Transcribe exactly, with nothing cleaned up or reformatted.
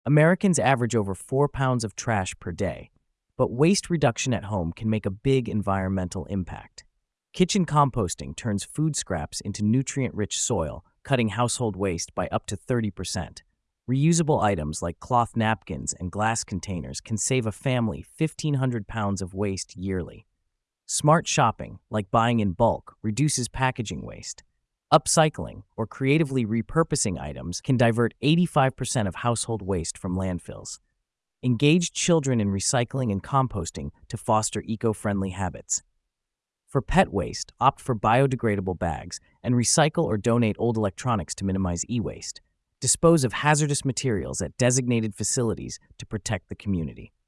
Americans average over four pounds of trash per day, but waste reduction at home can make a big environmental impact. Kitchen composting turns food scraps into nutrient-rich soil, cutting household waste by up to thirty percent. Reusable items like cloth napkins and glass containers can save a family fifteen hundred pounds of waste yearly. Smart shopping, like buying in bulk, reduces packaging waste. Upcycling, or creatively repurposing items, can divert eighty-five percent of household waste from landfills. Engage children in recycling and composting to foster eco-friendly habits. For pet waste, opt for biodegradable bags and recycle or donate old electronics to minimize e-waste. Dispose of hazardous materials at designated facilities to protect the community.